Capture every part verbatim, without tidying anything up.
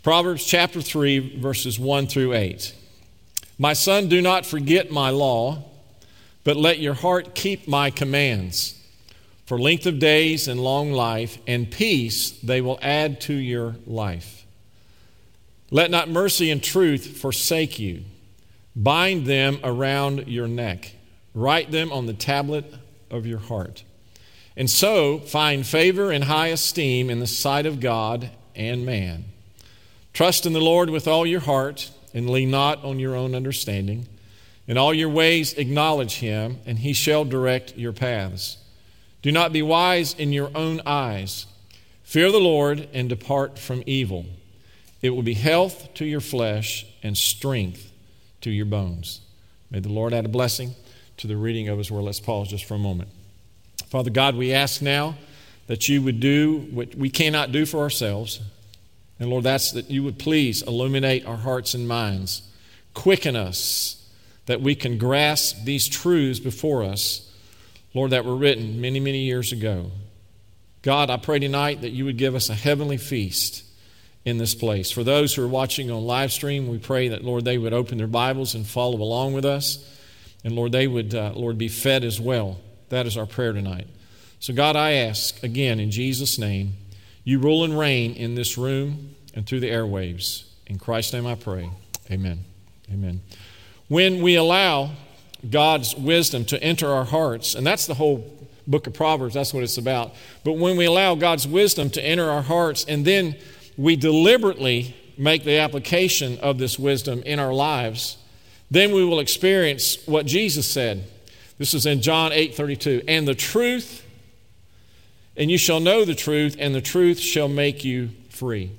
Proverbs chapter three, verses one through eight. My son, do not forget my law, but let your heart keep my commands. For length of days and long life and peace they will add to your life. Let not mercy and truth forsake you. Bind them around your neck. Write them on the tablet of your heart. And so find favor and high esteem in the sight of God and man. Trust in the Lord with all your heart and lean not on your own understanding. In all your ways acknowledge him, and he shall direct your paths. Do not be wise in your own eyes. Fear the Lord and depart from evil. It will be health to your flesh and strength to your bones. May the Lord add a blessing to the reading of his word. Let's pause just for a moment. Father God, we ask now that you would do what we cannot do for ourselves. And Lord, that's that you would please illuminate our hearts and minds. Quicken us that we can grasp these truths before us, Lord, that were written many, many years ago. God, I pray tonight that you would give us a heavenly feast in this place. For those who are watching on live stream, we pray that, Lord, they would open their Bibles and follow along with us. And Lord, they would, uh, Lord, be fed as well. That is our prayer tonight. So God, I ask again in Jesus' name, you rule and reign in this room and through the airwaves. In Christ's name I pray. Amen. Amen. When we allow God's wisdom to enter our hearts, and that's the whole book of Proverbs, that's what it's about. But when we allow God's wisdom to enter our hearts, and then we deliberately make the application of this wisdom in our lives, then we will experience what Jesus said. This is in John eight thirty-two. And the truth, and you shall know the truth, and the truth shall make you free.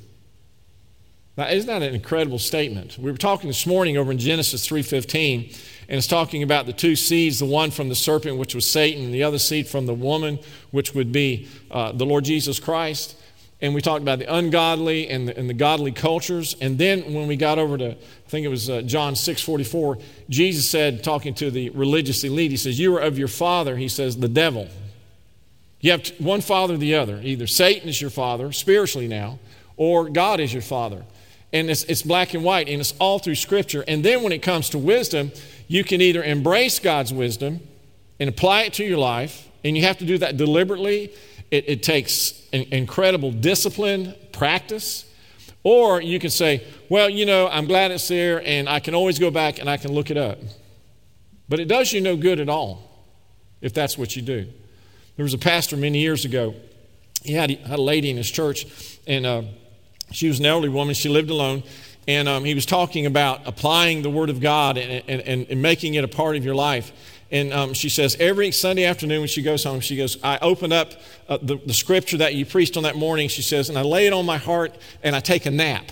Now, isn't that an incredible statement? We were talking this morning over in Genesis three fifteen, and it's talking about the two seeds, the one from the serpent, which was Satan, and the other seed from the woman, which would be uh, the Lord Jesus Christ. And we talked about the ungodly and the, and the godly cultures. And then when we got over to, I think it was uh, John six forty-four, Jesus said, talking to the religious elite, he says, you are of your father, he says, the devil. You have one father or the other. Either Satan is your father, spiritually now, or God is your father. And it's, it's black and white, and it's all through Scripture. And then when it comes to wisdom, you can either embrace God's wisdom and apply it to your life, and you have to do that deliberately. It, it takes an incredible discipline, practice. Or you can say, well, you know, I'm glad it's there, and I can always go back and I can look it up. But it does you no good at all if that's what you do. There was a pastor many years ago. He had, had a lady in his church, and uh, she was an elderly woman. She lived alone. And um, he was talking about applying the Word of God and, and, and making it a part of your life. And um, she says every Sunday afternoon when she goes home, she goes, I open up uh, the, the scripture that you preached on that morning, she says, and I lay it on my heart and I take a nap.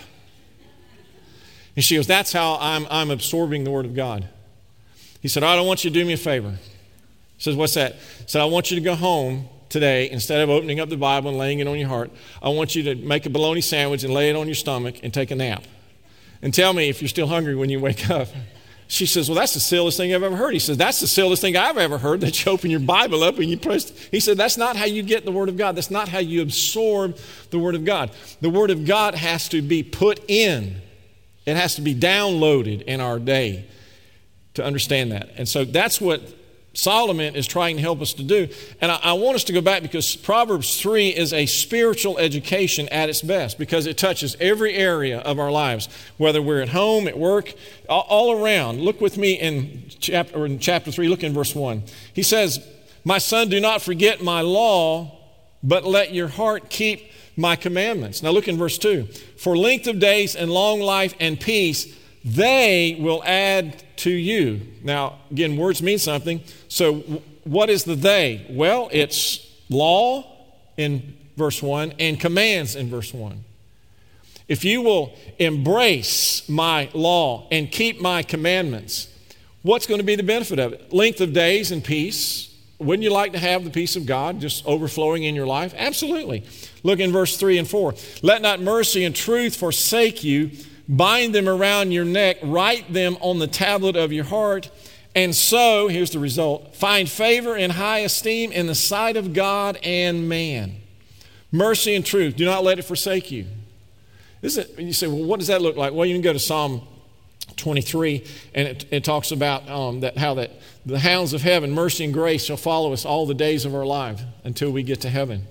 And she goes, that's how I'm, I'm absorbing the Word of God. He said, I don't want you to do me a favor. He says, what's that? He said, I want you to go home today, instead of opening up the Bible and laying it on your heart, I want you to make a bologna sandwich and lay it on your stomach and take a nap. And tell me if you're still hungry when you wake up. She says, well, that's the silliest thing I've ever heard. He says, that's the silliest thing I've ever heard, that you open your Bible up and you press. He said, that's not how you get the Word of God. That's not how you absorb the Word of God. The Word of God has to be put in. It has to be downloaded in our day to understand that. And so that's what Solomon is trying to help us to do. And I, I want us to go back because Proverbs three is a spiritual education at its best, because it touches every area of our lives, whether we're at home, at work, all, all around. Look with me in chapter, or in chapter three, look in verse one. He says, my son, do not forget my law, but let your heart keep my commandments. Now look in verse two. For length of days and long life and peace, they will add to you. Now, again, words mean something. So what is the they? Well, it's law in verse one and commands in verse one. If you will embrace my law and keep my commandments, what's going to be the benefit of it? Length of days and peace. Wouldn't you like to have the peace of God just overflowing in your life? Absolutely. Look in verse three and four. Let not mercy and truth forsake you. Bind them around your neck, write them on the tablet of your heart, and so, here's the result, find favor and high esteem in the sight of God and man. Mercy and truth, do not let it forsake you. This is, you say, well, what does that look like? Well, you can go to Psalm twenty-three, and it, it talks about um, that how that the hounds of heaven, mercy and grace, shall follow us all the days of our life until we get to heaven.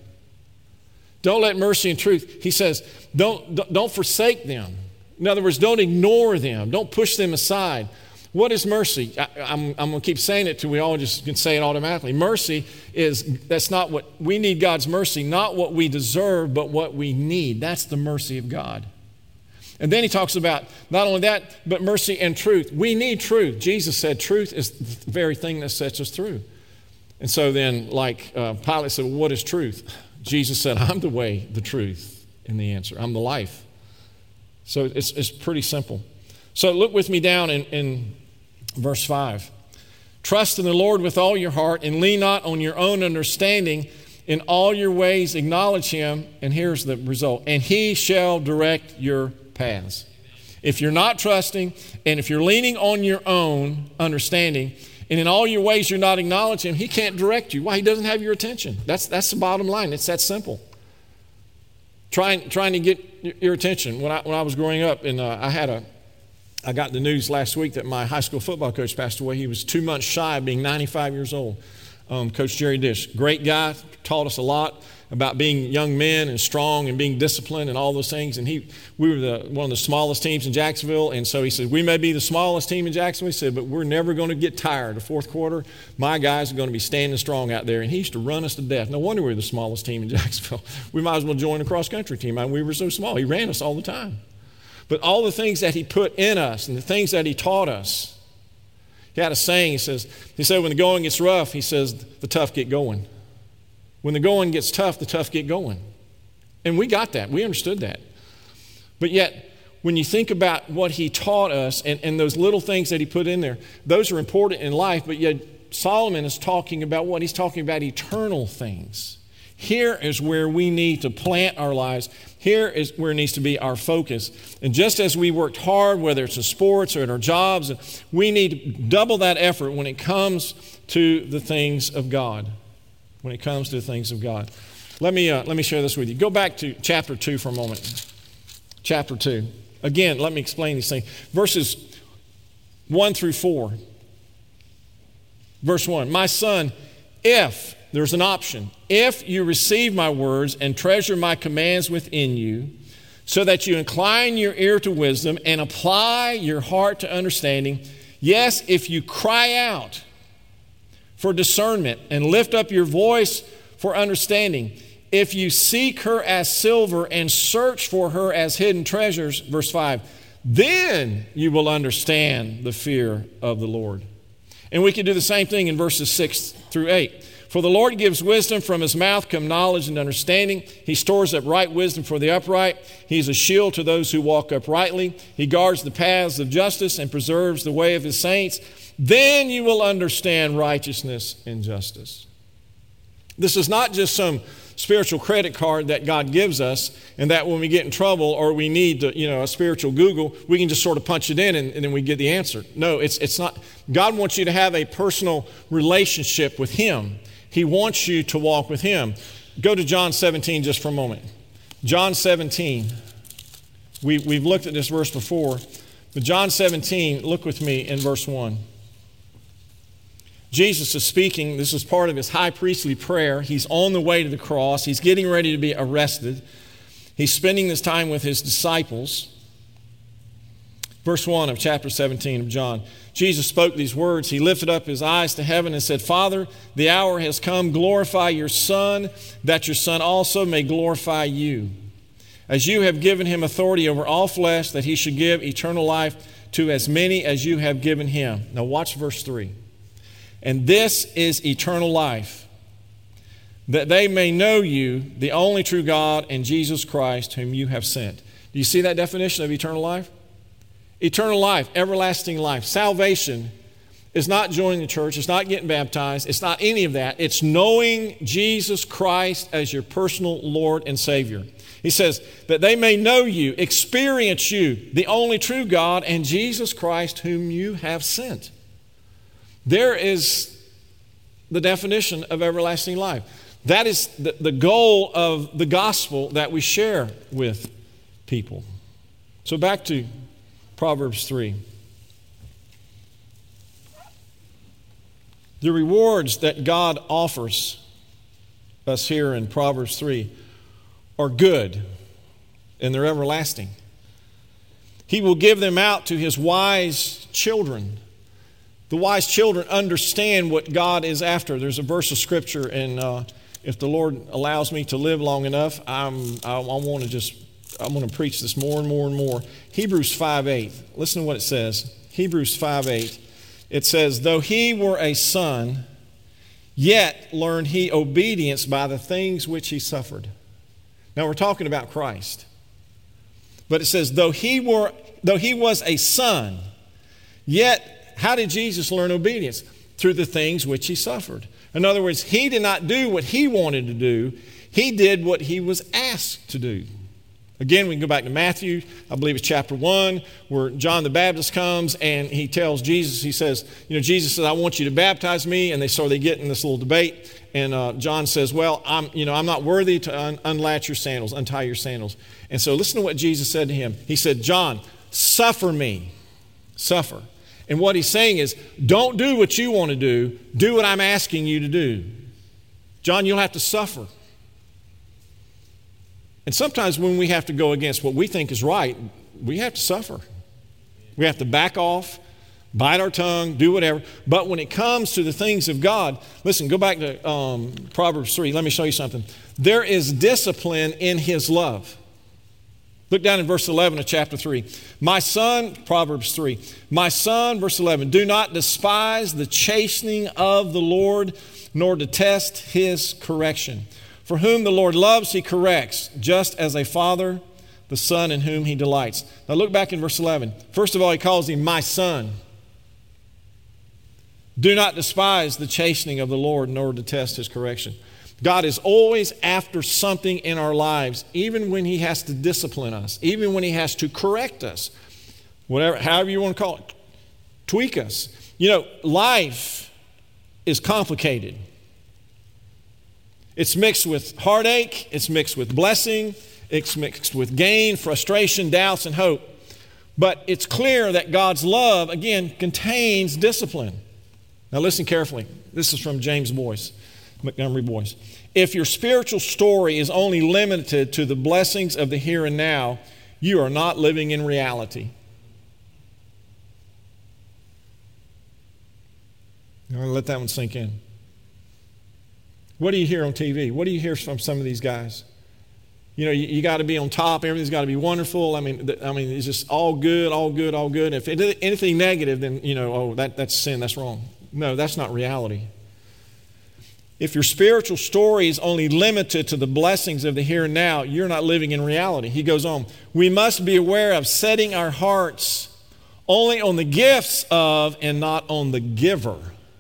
Don't let mercy and truth, he says, don't, don't forsake them. In other words, don't ignore them. Don't push them aside. What is mercy? I, I'm, I'm going to keep saying it till we all just can say it automatically. Mercy is, that's not what, we need God's mercy, not what we deserve, but what we need. That's the mercy of God. And then he talks about not only that, but mercy and truth. We need truth. Jesus said truth is the very thing that sets us through. And so then, like uh, Pilate said, well, what is truth? Jesus said, I'm the way, the truth, and the answer. I'm the life. So it's, it's pretty simple. So look with me down in, in verse five. Trust in the Lord with all your heart and lean not on your own understanding. In all your ways acknowledge him, and here's the result, and he shall direct your paths. If you're not trusting, and if you're leaning on your own understanding, and in all your ways you're not acknowledging him, he can't direct you. Why? He doesn't have your attention. That's, that's the bottom line. It's that simple. Trying, trying to get your attention. When I, when I was growing up, and uh, I had a, I got the news last week that my high school football coach passed away. He was two months shy of being ninety-five years old. Um, Coach Jerry Dish, great guy, taught us a lot about being young men and strong and being disciplined and all those things. And he, we were the, one of the smallest teams in Jacksonville. And so he said, we may be the smallest team in Jacksonville, he said, but we're never going to get tired. The fourth quarter, my guys are going to be standing strong out there. And he used to run us to death. No wonder we were the smallest team in Jacksonville. We might as well join the cross-country team. I mean, we were so small. He ran us all the time. But all the things that he put in us and the things that he taught us, he had a saying, he says, he said, when the going gets rough, he says, the tough get going. When the going gets tough, the tough get going. And we got that. We understood that. But yet, when you think about what he taught us and, and those little things that he put in there, those are important in life, but yet Solomon is talking about what? He's talking about eternal things. Here is where we need to plant our lives. Here is where it needs to be our focus. And just as we worked hard, whether it's in sports or in our jobs, we need to double that effort when it comes to the things of God. When it comes to the things of God. Let me, uh, let me share this with you. Go back to chapter two for a moment. Chapter two. Again, let me explain these things. Verses one through four. Verse one. My son, if, there's an option, if you receive my words and treasure my commands within you, so that you incline your ear to wisdom and apply your heart to understanding, yes, if you cry out for discernment and lift up your voice for understanding, if you seek her as silver and search for her as hidden treasures, verse five, then you will understand the fear of the Lord. And we can do the same thing in verses six through eight. For the Lord gives wisdom, from his mouth come knowledge and understanding. He stores up right wisdom for the upright. He is a shield to those who walk uprightly. He guards the paths of justice and preserves the way of his saints. Then you will understand righteousness and justice. This is not just some spiritual credit card that God gives us, and that when we get in trouble or we need to, you know, a spiritual Google, we can just sort of punch it in and, and then we get the answer. No, it's it's not. God wants you to have a personal relationship with him. He wants you to walk with him. Go to John seventeen just for a moment. John seventeen. We, we've looked at this verse before, but John seventeen, look with me in verse one. Jesus is speaking. This is part of his high priestly prayer. He's on the way to the cross. He's getting ready to be arrested. He's spending this time with his disciples. Verse one of chapter seventeen of John. Jesus spoke these words. He lifted up his eyes to heaven and said, Father, the hour has come. Glorify your Son, that your Son also may glorify you. As you have given him authority over all flesh, that he should give eternal life to as many as you have given him. Now watch verse three. And this is eternal life, that they may know you, the only true God, and Jesus Christ, whom you have sent. Do you see that definition of eternal life? Eternal life, everlasting life. Salvation is not joining the church. It's not getting baptized. It's not any of that. It's knowing Jesus Christ as your personal Lord and Savior. He says that they may know you, experience you, the only true God, and Jesus Christ, whom you have sent. There is the definition of everlasting life. That is the, the goal of the gospel that we share with people. So back to Proverbs three. The rewards that God offers us here in Proverbs three are good, and they're everlasting. He will give them out to his wise children. The wise children understand what God is after. There's a verse of Scripture, and uh, if the Lord allows me to live long enough, I'm, I, I want to just, I'm going to preach this more and more and more. Hebrews five eight. Listen to what it says. Hebrews five eight. It says, though he were a son, yet learned he obedience by the things which he suffered. Now we're talking about Christ. But it says, though he were, though he was a son, yet how did Jesus learn obedience? Through the things which he suffered. In other words, he did not do what he wanted to do. He did what he was asked to do. Again, we can go back to Matthew, I believe it's chapter one, where John the Baptist comes and he tells Jesus, he says, you know, Jesus says, I want you to baptize me. And they so they get in this little debate. And uh, John says, well, I'm, you know, I'm not worthy to un- unlatch your sandals, untie your sandals. And so listen to what Jesus said to him. He said, John, suffer me, suffer. And what he's saying is, don't do what you want to do. Do what I'm asking you to do. John, you'll have to suffer. And sometimes when we have to go against what we think is right, we have to suffer. We have to back off, bite our tongue, do whatever. But when it comes to the things of God, listen, go back to um, Proverbs three. Let me show you something. There is discipline in his love. Look down in verse eleven of chapter three. My son, Proverbs three, my son, verse eleven, do not despise the chastening of the Lord, nor detest his correction. For whom the Lord loves, he corrects, just as a father, the son in whom he delights. Now look back in verse eleven. First of all, he calls him my son. Do not despise the chastening of the Lord, nor detest his correction. God is always after something in our lives, even when he has to discipline us, even when he has to correct us, whatever, however you want to call it, tweak us. You know, life is complicated. It's mixed with heartache, it's mixed with blessing, it's mixed with gain, frustration, doubts, and hope. But it's clear that God's love, again, contains discipline. Now listen carefully. This is from James Boyce, Montgomery Boyce. If your spiritual story is only limited to the blessings of the here and now, you are not living in reality. I'm going to let that one sink in. What do you hear on T V? What do you hear from some of these guys? You know, you, you got to be on top. Everything's got to be wonderful. I mean, th- I mean, it's just all good, all good, all good. If it, anything negative, then, you know, oh, that, that's sin, that's wrong. No, that's not reality. If your spiritual story is only limited to the blessings of the here and now, you're not living in reality. He goes on, we must be aware of setting our hearts only on the gifts of and not on the giver.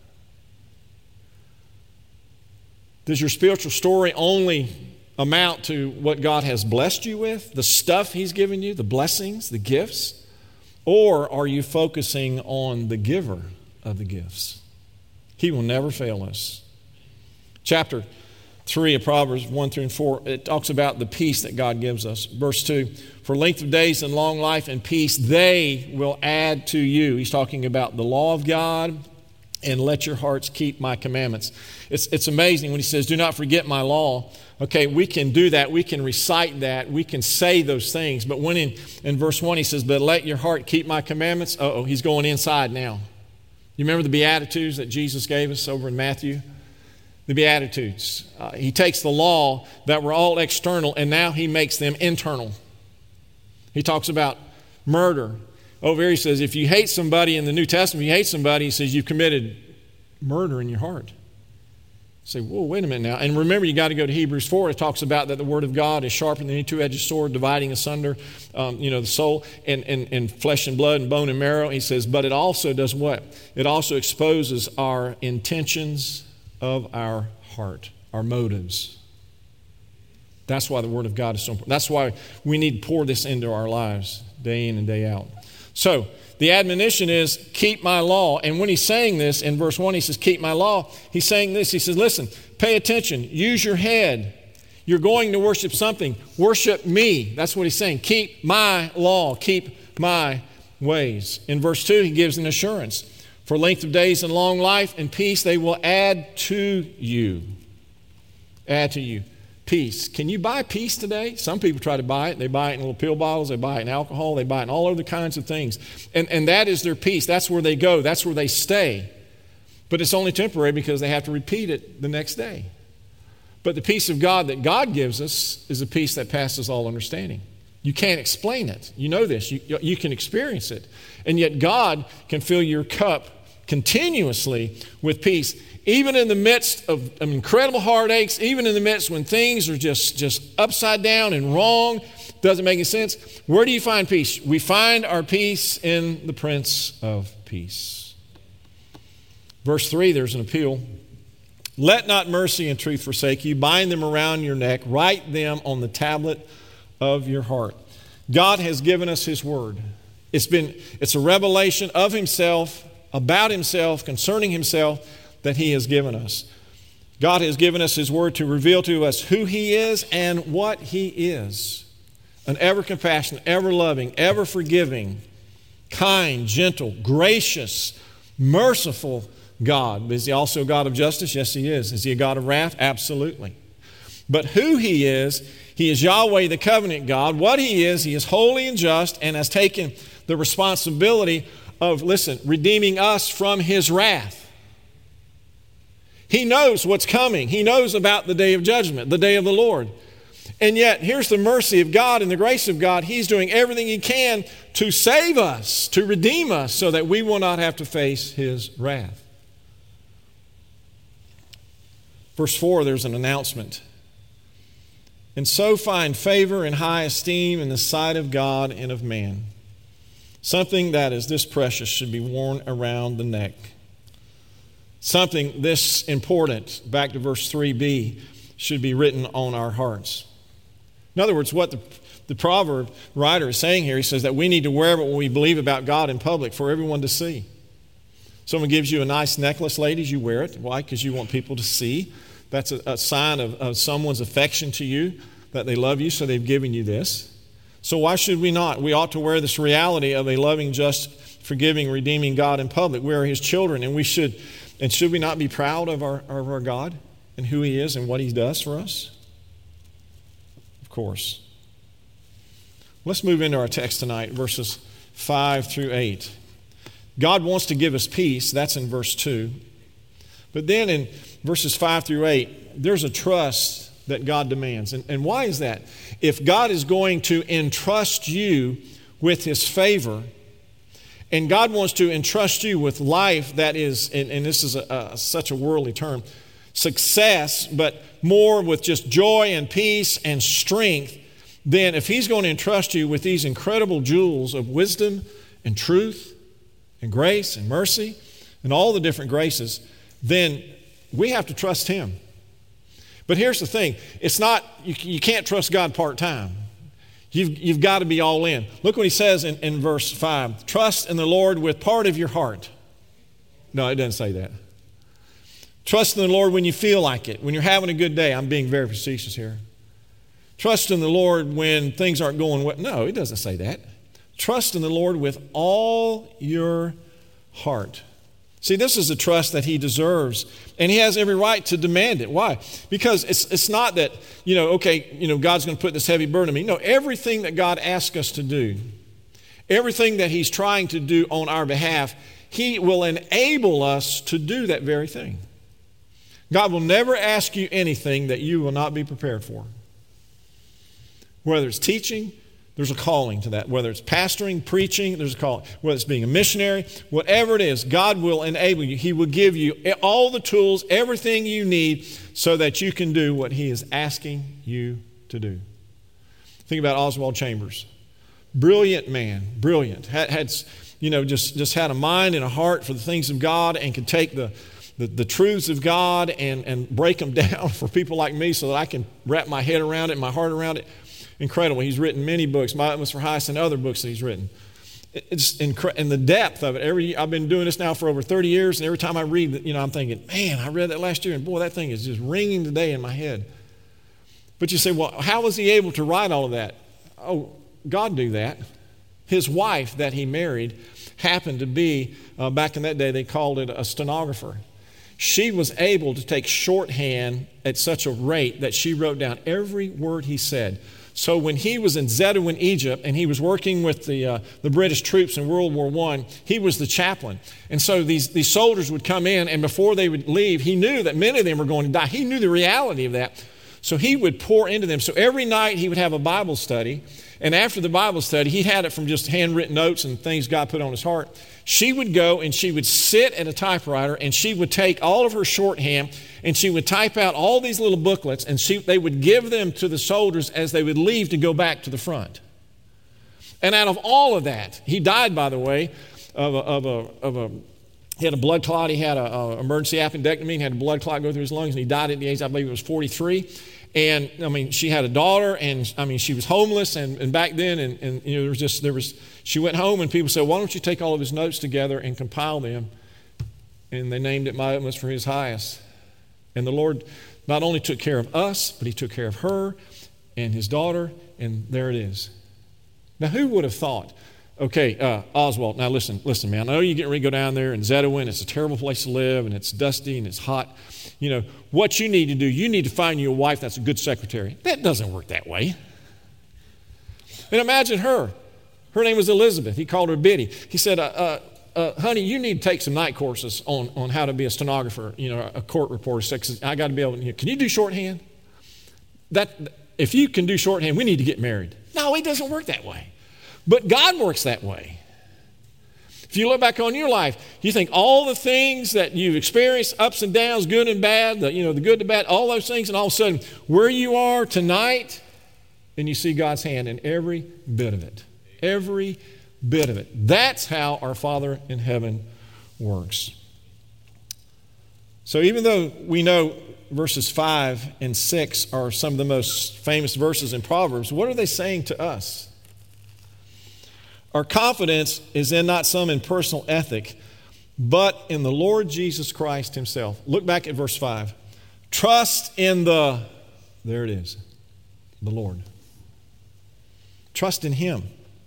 Does your spiritual story only amount to what God has blessed you with, the stuff he's given you, the blessings, the gifts? Or are you focusing on the giver of the gifts? He will never fail us. Chapter three of Proverbs one through four, it talks about the peace that God gives us. Verse two, for length of days and long life and peace, they will add to you. He's talking about the law of God, and let your hearts keep my commandments. It's, it's amazing when he says, do not forget my law. Okay, we can do that. We can recite that. We can say those things. But when in, in verse one he says, but let your heart keep my commandments. Uh-oh, he's going inside now. You remember the Beatitudes that Jesus gave us over in Matthew? The Beatitudes. Uh, he takes the law that were all external and now he makes them internal. He talks about murder. Over here he says, if you hate somebody in the New Testament, if you hate somebody, he says you've committed murder in your heart. You say, whoa, wait a minute now. And remember, you got to go to Hebrews four. It talks about that the word of God is sharper than any two-edged sword, dividing asunder, um, you know, the soul and, and, and flesh and blood and bone and marrow. He says, but it also does what? It also exposes our intentions of our heart, our motives. That's why the word of God is so important. That's why we need to pour this into our lives day in and day out. So the admonition is, keep my law. And when he's saying this in verse one, he says, keep my law. He's saying this. He says, listen, pay attention. Use your head. you're going to worship something, worship me. That's what he's saying. Keep my law. Keep my ways. In verse two, he gives an assurance. For length of days and long life and peace, they will add to you. Add to you. Peace. Can you buy peace today? Some people try to buy it. They buy it in little pill bottles. They buy it in alcohol. They buy it in all other kinds of things. And, and that is their peace. That's where they go. That's where they stay. But it's only temporary because they have to repeat it the next day. But the peace of God that God gives us is a peace that passes all understanding. You can't explain it. You know this. You, you can experience it. And yet God can fill your cup continuously with peace. Even in the midst of incredible heartaches, even in the midst when things are just, just upside down and wrong, doesn't make any sense, where do you find peace? We find our peace in the Prince of Peace. Verse three, there's an appeal. Let not mercy and truth forsake you. Bind them around your neck. Write them on the tablet of your heart. God has given us His Word. It's been, it's a revelation of Himself, about Himself, concerning Himself, that He has given us. God has given us His Word to reveal to us who He is and what He is. An ever compassionate, ever loving, ever forgiving, kind, gentle, gracious, merciful God. Is He also a God of justice? Yes, He is. Is He a God of wrath? Absolutely. But who He is, He is Yahweh, the covenant God. What He is, He is holy and just and has taken the responsibility of, listen, redeeming us from His wrath. He knows what's coming. He knows about the day of judgment, the day of the Lord. And yet, here's the mercy of God and the grace of God. He's doing everything He can to save us, to redeem us, so that we will not have to face His wrath. Verse four, there's an announcement. And so find favor and high esteem in the sight of God and of man. Something that is this precious should be worn around the neck. Something this important, back to verse three b, should be written on our hearts. In other words, what the, the proverb writer is saying here, he says that we need to wear what we believe about God in public for everyone to see. Someone gives you a nice necklace, ladies, you wear it. Why? Because you want people to see. That's a, a sign of, of someone's affection to you, that they love you, so they've given you this. So why should we not? We ought to wear this reality of a loving, just, forgiving, redeeming God in public. We are His children, and we should... And should we not be proud of our, of our God and who He is and what He does for us? Of course. Let's move into our text tonight, verses five through eight. God wants to give us peace. That's in verse two. But then in verses five through eight, there's a trust that God demands. And, and why is that? If God is going to entrust you with His favor, and God wants to entrust you with life that is, and, and this is a, a, such a worldly term, success, but more with just joy and peace and strength, then if He's going to entrust you with these incredible jewels of wisdom and truth and grace and mercy and all the different graces, then we have to trust Him. But here's the thing. It's not, you, you can't trust God part-time. You've, you've got to be all in. Look what He says in, in verse five. Trust in the Lord with part of your heart. No, it doesn't say that. Trust in the Lord when you feel like it, when you're having a good day. I'm being very facetious here. Trust in the Lord when things aren't going well. No, it doesn't say that. Trust in the Lord with all your heart. See, this is a trust that He deserves, and He has every right to demand it. Why? Because it's it's not that, you know, okay, you know, God's going to put this heavy burden on me. No, everything that God asks us to do, everything that He's trying to do on our behalf, He will enable us to do that very thing. God will never ask you anything that you will not be prepared for. Whether it's teaching, there's a calling to that. Whether it's pastoring, preaching, there's a calling. Whether it's being a missionary, whatever it is, God will enable you. He will give you all the tools, everything you need so that you can do what He is asking you to do. Think about Oswald Chambers. Brilliant man, brilliant. Had, had you know, just, just had a mind and a heart for the things of God and could take the, the, the truths of God and, and break them down for people like me so that I can wrap my head around it, my heart around it. Incredible. He's written many books, My Utmost for Highest and other books that he's written. It's incredible. And the depth of it. Every I've been doing this now for over thirty years, and every time I read it, you know, I'm thinking, man, I read that last year, and boy, that thing is just ringing today in my head. But you say, well, how was he able to write all of that? Oh, God knew that. His wife that he married happened to be, uh, back in that day, they called it a stenographer. She was able to take shorthand at such a rate that she wrote down every word he said. So when he was in Zedouin, Egypt, and he was working with the, uh, the British troops in World War One, he was the chaplain. And so these, these soldiers would come in, and before they would leave, he knew that many of them were going to die. He knew the reality of that. So he would pour into them. So every night he would have a Bible study. And after the Bible study, he had it from just handwritten notes and things God put on his heart. She would go and she would sit at a typewriter and she would take all of her shorthand and she would type out all these little booklets and she, they would give them to the soldiers as they would leave to go back to the front. And out of all of that, he died, by the way, of a, of a, of a he had a blood clot. He had an emergency appendectomy and had a blood clot go through his lungs, and he died at the age, I believe it was forty-three. And I mean, she had a daughter, and I mean, she was homeless, and, and back then, and, and you know, there was just there was. She went home, and people said, "Why don't you take all of his notes together and compile them?" And they named it "My Utmost for His Highest." And the Lord not only took care of us, but He took care of her and his daughter, and there it is. Now, who would have thought? Okay, uh, Oswald, now listen, listen, man. I know you're getting ready to go down there in Zedouin. It's a terrible place to live, and it's dusty, and it's hot. You know, what you need to do, you need to find you a wife that's a good secretary. That doesn't work that way. And imagine her. Her name was Elizabeth. He called her Biddy. He said, uh, uh, uh, honey, you need to take some night courses on, on how to be a stenographer, you know, a court reporter. I got to be able to, you know, can you do shorthand? That, if you can do shorthand, we need to get married. No, it doesn't work that way. But God works that way. If you look back on your life, you think all the things that you've experienced, ups and downs, good and bad, the, you know, the good, the bad, all those things, and all of a sudden, where you are tonight, and you see God's hand in every bit of it. Every bit of it. That's how our Father in heaven works. So even though we know verses five and six are some of the most famous verses in Proverbs, what are they saying to us? Our confidence is in not some impersonal ethic, but in the Lord Jesus Christ Himself. Look back at verse five. Trust in the, there it is, the Lord. Trust in Him.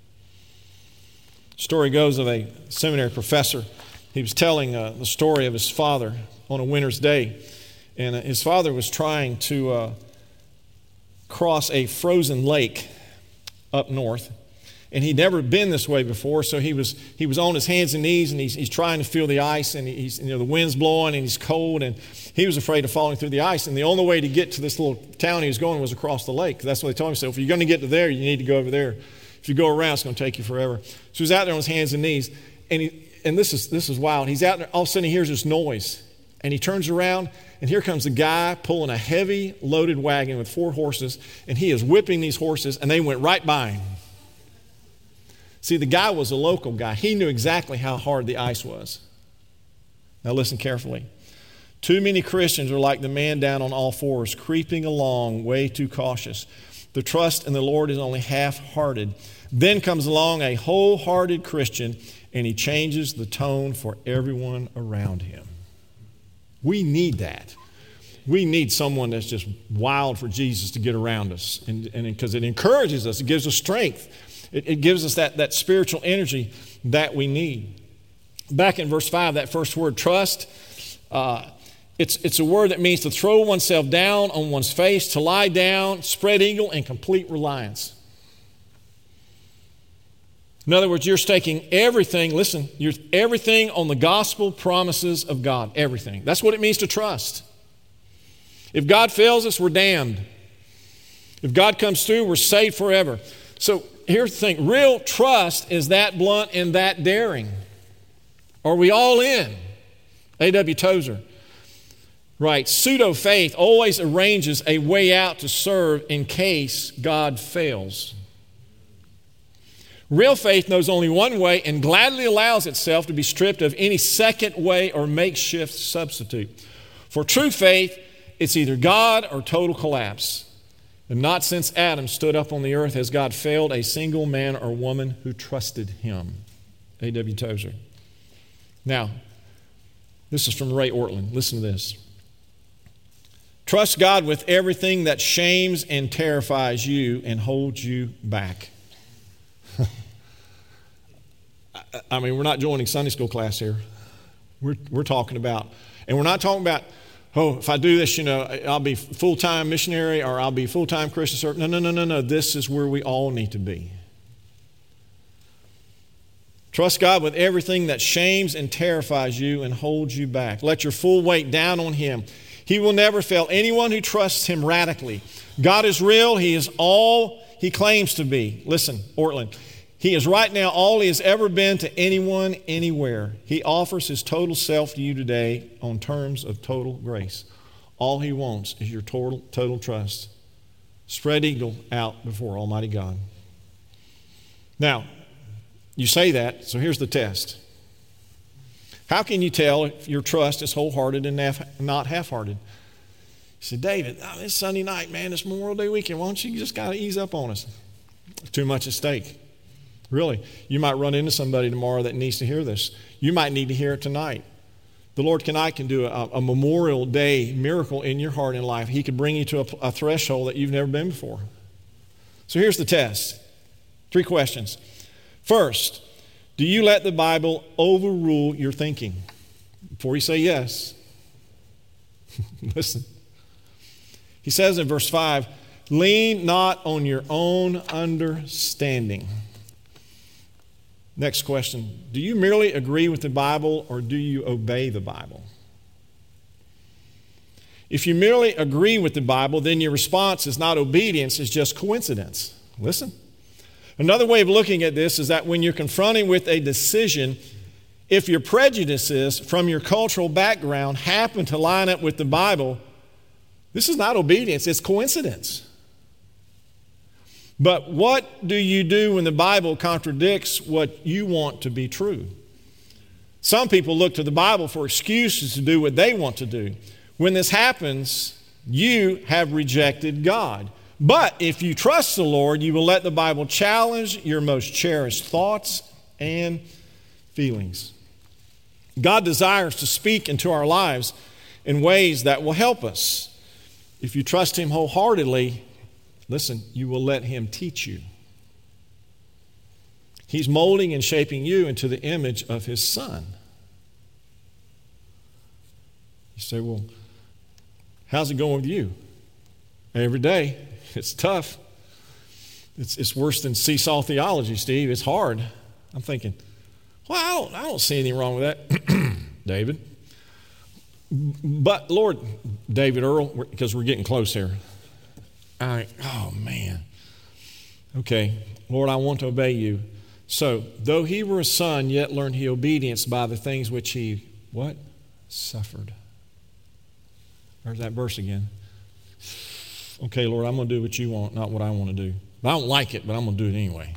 Story goes of a seminary professor. He was telling uh, the story of his father on a winter's day. And uh, his father was trying to uh, cross a frozen lake up north. And he'd never been this way before, so he was he was on his hands and knees, and he's, he's trying to feel the ice, and he's, you know, the wind's blowing, and he's cold, and he was afraid of falling through the ice. And the only way to get to this little town he was going was across the lake. That's what they told him. So if you're going to get to there, you need to go over there. If you go around, it's going to take you forever. So he's out there on his hands and knees, and he, and this is this is wild. He's out there, all of a sudden he hears this noise, and he turns around, and here comes a guy pulling a heavy loaded wagon with four horses, and he is whipping these horses, and they went right by him. See, the guy was a local guy. He knew exactly how hard the ice was. Now listen carefully. Too many Christians are like the man down on all fours, creeping along way too cautious. The trust in the Lord is only half-hearted. Then comes along a wholehearted Christian, and he changes the tone for everyone around him. We need that. We need someone that's just wild for Jesus to get around us, and because it encourages us, it gives us strength. It, it gives us that, that spiritual energy that we need. Back in verse five, that first word, trust, uh, it's, it's a word that means to throw oneself down on one's face, to lie down, spread eagle, and complete reliance. In other words, you're staking everything, listen, you're everything on the gospel promises of God, everything. That's what it means to trust. If God fails us, we're damned. If God comes through, we're saved forever. So here's the thing, real trust is that blunt and that daring. Are we all in? A W Tozer writes, pseudo-faith always arranges a way out to serve in case God fails. Real faith knows only one way and gladly allows itself to be stripped of any second way or makeshift substitute. For true faith, it's either God or total collapse. And not since Adam stood up on the earth has God failed a single man or woman who trusted Him. A W Tozer. Now, this is from Ray Ortlund. Listen to this. Trust God with everything that shames and terrifies you and holds you back. I mean, we're not joining Sunday school class here. We're, we're talking about, and we're not talking about, oh, if I do this, you know, I'll be full-time missionary or I'll be full-time Christian servant. No, no, no, no, no. This is where we all need to be. Trust God with everything that shames and terrifies you and holds you back. Let your full weight down on Him. He will never fail anyone who trusts Him radically. God is real. He is all He claims to be. Listen, Ortland. He is right now all He has ever been to anyone, anywhere. He offers His total self to you today on terms of total grace. All He wants is your total, total trust. Spread eagle out before Almighty God. Now, you say that, so here's the test. How can you tell if your trust is wholehearted and not half-hearted? You say, David, oh, it's Sunday night, man. It's Memorial Day weekend. Why don't you just kind of ease up on us? Too much at stake. Really, you might run into somebody tomorrow that needs to hear this. You might need to hear it tonight. The Lord tonight can do a, a Memorial Day miracle in your heart and life. He could bring you to a, a threshold that you've never been before. So here's the test. Three questions. First, do you let the Bible overrule your thinking? Before you say yes, listen. He says in verse five, lean not on your own understanding. Next question, do you merely agree with the Bible or do you obey the Bible? If you merely agree with the Bible, then your response is not obedience, it's just coincidence. Listen. Another way of looking at this is that when you're confronted with a decision, if your prejudices from your cultural background happen to line up with the Bible, this is not obedience, it's coincidence. But what do you do when the Bible contradicts what you want to be true? Some people look to the Bible for excuses to do what they want to do. When this happens, you have rejected God. But if you trust the Lord, you will let the Bible challenge your most cherished thoughts and feelings. God desires to speak into our lives in ways that will help us. If you trust Him wholeheartedly, listen, you will let Him teach you. He's molding and shaping you into the image of His Son. You say, well, how's it going with you? Every day. It's tough. It's, it's worse than seesaw theology, Steve. It's hard. I'm thinking, well, I don't, I don't see anything wrong with that, David. But, Lord, David Earl, because we're getting close here. I, oh, man. Okay, Lord, I want to obey you. So, though he were a son, yet learned he obedience by the things which he, what? Suffered. There's that verse again. Okay, Lord, I'm going to do what you want, not what I want to do. I don't like it, but I'm going to do it anyway.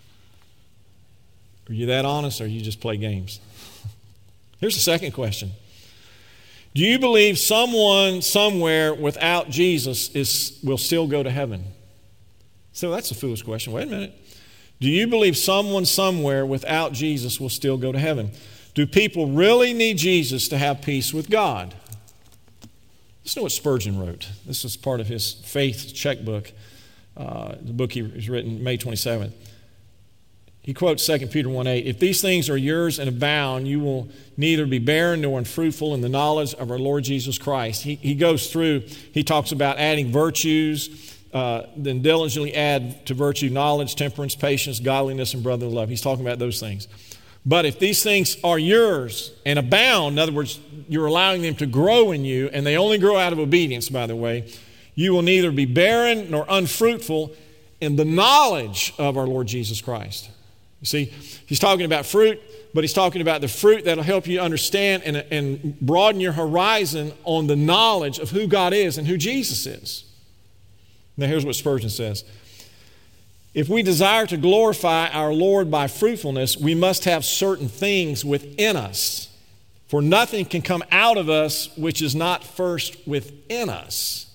Are you that honest, or you just play games? Here's the second question. Do you believe someone somewhere without Jesus is will still go to heaven? So that's a foolish question. Wait a minute. Do you believe someone somewhere without Jesus will still go to heaven? Do people really need Jesus to have peace with God? Listen to what Spurgeon wrote. This is part of his faith checkbook, uh, the book he has written May twenty-seventh. He quotes Second Peter one eight, if these things are yours and abound, you will neither be barren nor unfruitful in the knowledge of our Lord Jesus Christ. He, he goes through, he talks about adding virtues, uh, then diligently add to virtue knowledge, temperance, patience, godliness, and brotherly love. He's talking about those things. But if these things are yours and abound, in other words, you're allowing them to grow in you, and they only grow out of obedience, by the way, you will neither be barren nor unfruitful in the knowledge of our Lord Jesus Christ. You see, he's talking about fruit, but he's talking about the fruit that'll help you understand and, and broaden your horizon on the knowledge of who God is and who Jesus is. Now here's what Spurgeon says. If we desire to glorify our Lord by fruitfulness, we must have certain things within us. For nothing can come out of us which is not first within us.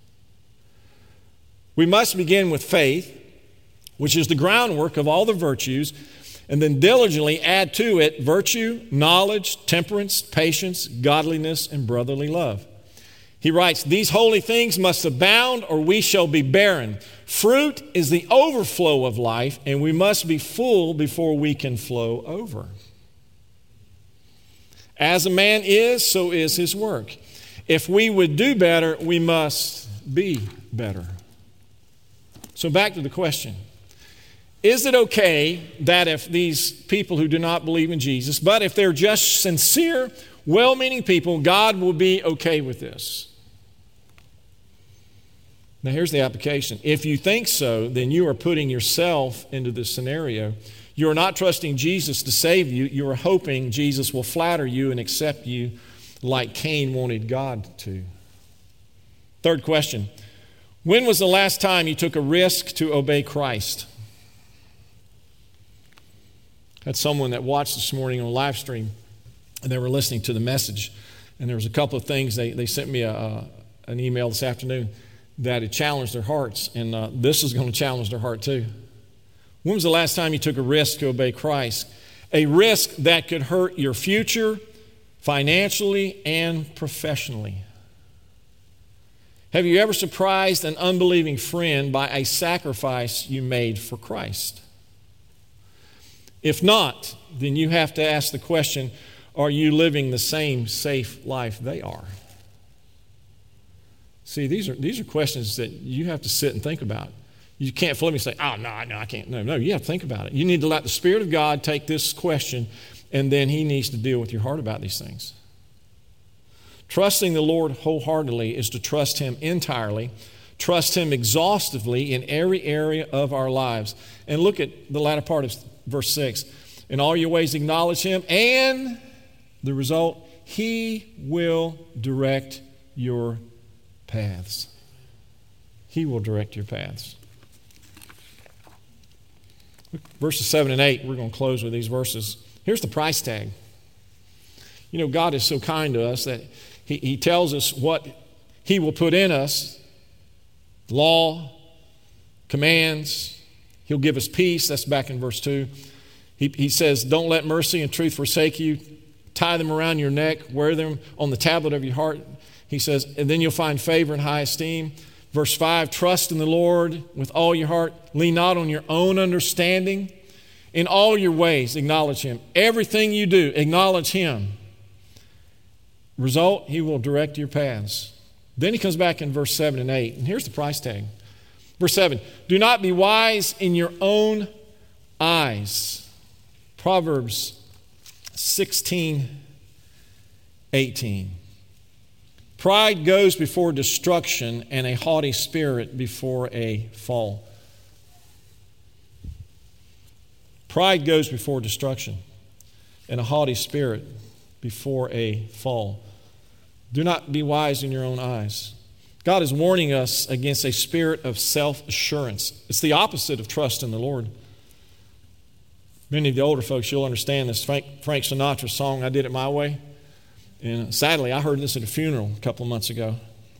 We must begin with faith, which is the groundwork of all the virtues, and then diligently add to it virtue, knowledge, temperance, patience, godliness, and brotherly love. He writes, these holy things must abound or we shall be barren. Fruit is the overflow of life, and we must be full before we can flow over. As a man is, so is his work. If we would do better, we must be better. So back to the question. Is it okay that if these people who do not believe in Jesus, but if they're just sincere, well-meaning people, God will be okay with this? Now here's the application. If you think so, then you are putting yourself into this scenario. You are not trusting Jesus to save you. You are hoping Jesus will flatter you and accept you like Cain wanted God to. Third question. When was the last time you took a risk to obey Christ? I had someone that watched this morning on a live stream, and they were listening to the message. And there was a couple of things. They, they sent me a, a, an email this afternoon that had challenged their hearts. And uh, this is going to challenge their heart too. When was the last time you took a risk to obey Christ? A risk that could hurt your future financially and professionally. Have you ever surprised an unbelieving friend by a sacrifice you made for Christ? If not, then you have to ask the question, are you living the same safe life they are? See, these are these are questions that you have to sit and think about. You can't flip me and say, oh, no, no, I can't. No, no, you have to think about it. You need to let the Spirit of God take this question, and then He needs to deal with your heart about these things. Trusting the Lord wholeheartedly is to trust Him entirely, trust Him exhaustively in every area of our lives. And look at the latter part of verse six. In all your ways acknowledge Him, and the result, He will direct your paths. He will direct your paths. Verses seven and eight, we're going to close with these verses. Here's the price tag. You know, God is so kind to us that He, he tells us what He will put in us. Law, commands. He'll give us peace. That's back in verse two. He, he says, don't let mercy and truth forsake you. Tie them around your neck. Wear them on the tablet of your heart. He says, and then you'll find favor and high esteem. Verse five, trust in the Lord with all your heart. Lean not on your own understanding. In all your ways, acknowledge Him. Everything you do, acknowledge Him. Result, He will direct your paths. Then he comes back in verse seven and eight. And here's the price tag. Verse seven, do not be wise in your own eyes. Proverbs sixteen, eighteen. Pride goes before destruction, and a haughty spirit before a fall. Pride goes before destruction, and a haughty spirit before a fall. Do not be wise in your own eyes. God is warning us against a spirit of self-assurance. It's the opposite of trust in the Lord. Many of the older folks, you'll understand this Frank, Frank Sinatra song, I Did It My Way. And sadly, I heard this at a funeral a couple of months ago.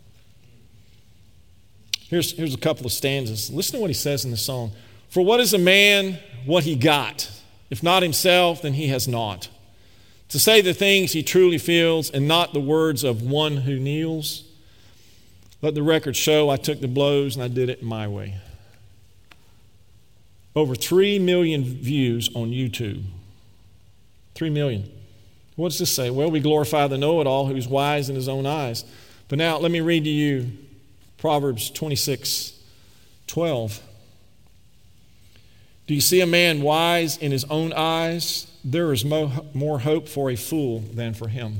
Here's, here's a couple of stanzas. Listen to what he says in the song. For what is a man, what he got? If not himself, then he has naught. To say the things he truly feels and not the words of one who kneels. Let the record show I took the blows and I did it my way. Over three million views on YouTube. Three million. What does this say? Well, we glorify the know-it-all who's wise in his own eyes. But now let me read to you Proverbs twenty-six, twelve. Do you see a man wise in his own eyes? There is mo- more hope for a fool than for him.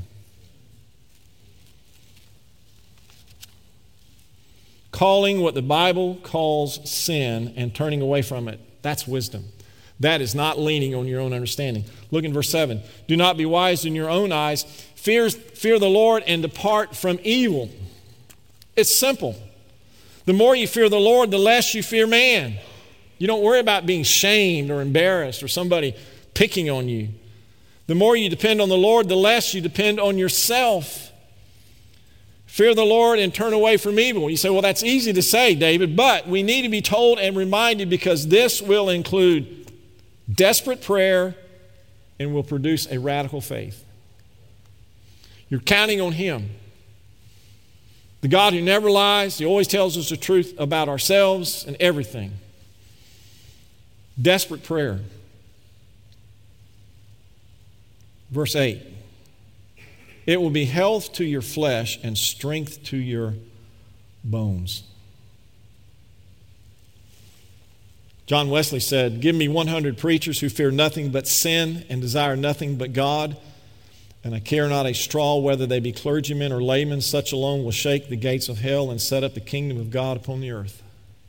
Calling what the Bible calls sin and turning away from it, that's wisdom. That is not leaning on your own understanding. Look in verse seven. Do not be wise in your own eyes. Fear, fear the Lord and depart from evil. It's simple. The more you fear the Lord, the less you fear man. You don't worry about being shamed or embarrassed or somebody picking on you. The more you depend on the Lord, the less you depend on yourself. Fear the Lord and turn away from evil. You say, well, that's easy to say, David, but we need to be told and reminded because this will include desperate prayer and will produce a radical faith. You're counting on Him. The God who never lies, He always tells us the truth about ourselves and everything. Desperate prayer. Verse eight. It will be health to your flesh and strength to your bones. John Wesley said, give me one hundred preachers who fear nothing but sin and desire nothing but God, and I care not a straw whether they be clergymen or laymen. Such alone will shake the gates of hell and set up the kingdom of God upon the earth.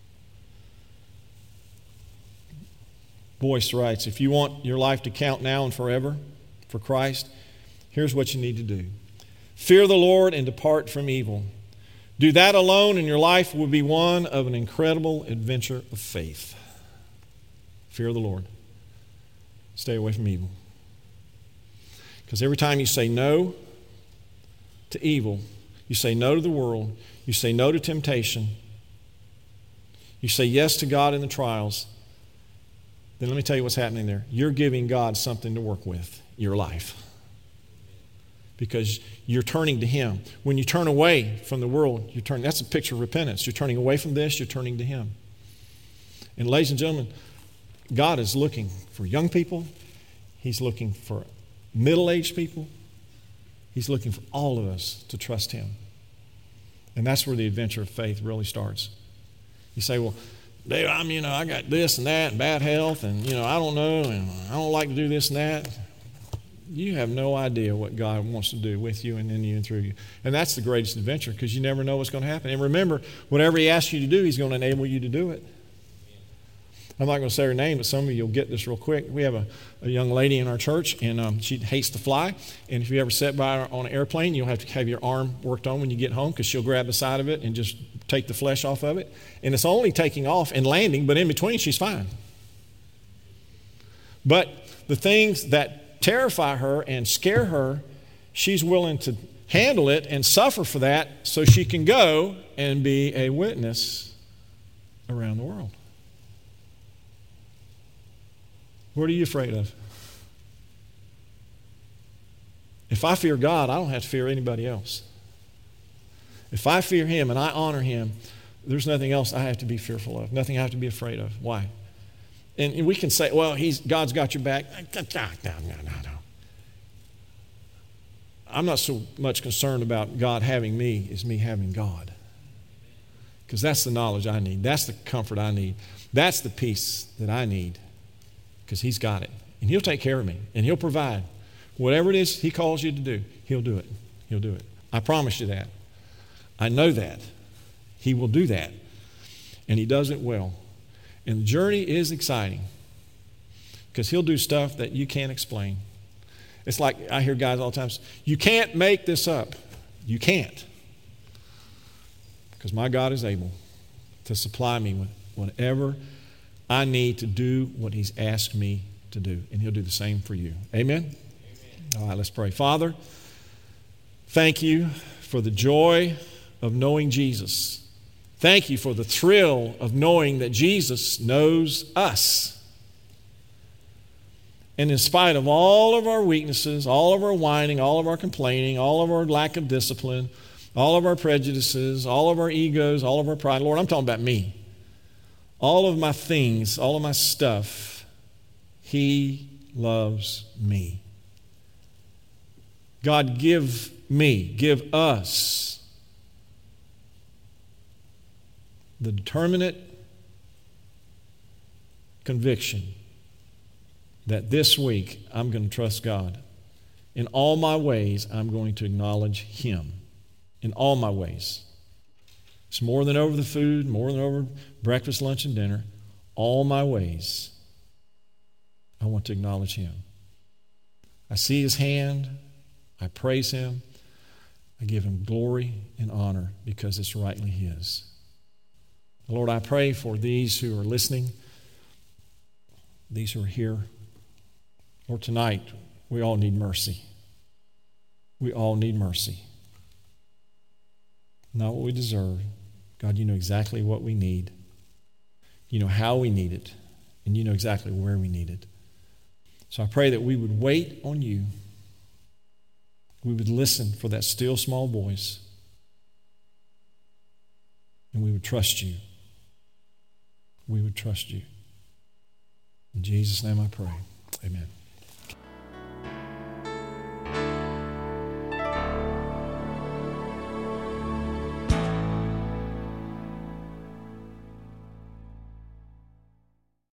Boyce writes, if you want your life to count now and forever for Christ, here's what you need to do. Fear the Lord and depart from evil. Do that alone and your life will be one of an incredible adventure of faith. Fear the Lord. Stay away from evil. Because every time you say no to evil, you say no to the world, you say no to temptation, you say yes to God in the trials, then let me tell you what's happening there. You're giving God something to work with, your life. Because you're turning to Him. When you turn away from the world, you turn. That's a picture of repentance. You're turning away from this, you're turning to Him. And ladies and gentlemen, God is looking for young people. He's looking for middle-aged people. He's looking for all of us to trust Him. And that's where the adventure of faith really starts. You say, well, Dave, I'm, you know, I got this and that and bad health and, you know, I don't know and I don't like to do this and that. You have no idea what God wants to do with you and in you and through you. And that's the greatest adventure because you never know what's going to happen. And remember, whatever He asks you to do, He's going to enable you to do it. I'm not going to say her name, but some of you will get this real quick. We have a, a young lady in our church, and um, she hates to fly. And if you ever sit by her on an airplane, you'll have to have your arm worked on when you get home because she'll grab the side of it and just take the flesh off of it. And it's only taking off and landing, but in between, she's fine. But the things that terrify her and scare her, she's willing to handle it and suffer for that so she can go and be a witness around the world. What are you afraid of? If I fear God, I don't have to fear anybody else. If I fear Him and I honor Him, there's nothing else I have to be fearful of, nothing I have to be afraid of. Why? And we can say, well, he's, God's got your back. No, no, no, no. I'm not so much concerned about God having me as me having God. Because that's the knowledge I need. That's the comfort I need. That's the peace that I need. Because He's got it. And He'll take care of me. And He'll provide. Whatever it is He calls you to do, He'll do it. He'll do it. I promise you that. I know that. He will do that. And He does it well. And the journey is exciting. Because He'll do stuff that you can't explain. It's like I hear guys all the time say, you can't make this up. You can't. Because my God is able to supply me with whatever I need to do what He's asked me to do. And He'll do the same for you. Amen? Amen. All right, let's pray. Father, thank You for the joy of knowing Jesus. Thank You for the thrill of knowing that Jesus knows us. And in spite of all of our weaknesses, all of our whining, all of our complaining, all of our lack of discipline, all of our prejudices, all of our egos, all of our pride, Lord, I'm talking about me. All of my things, all of my stuff, He loves me. God, give me, give us the determinate conviction that this week I'm going to trust God. In all my ways, I'm going to acknowledge Him. In all my ways. It's more than over the food, more than over breakfast, lunch, and dinner. All my ways, I want to acknowledge Him. I see His hand. I praise Him. I give Him glory and honor because it's rightly His. Lord, I pray for these who are listening, these who are here. Lord, tonight, we all need mercy. We all need mercy. Not what we deserve. God, You know exactly what we need. You know how we need it. And You know exactly where we need it. So I pray that we would wait on You. We would listen for that still small voice. and we would trust you. We would trust you. In Jesus' name I pray. Amen.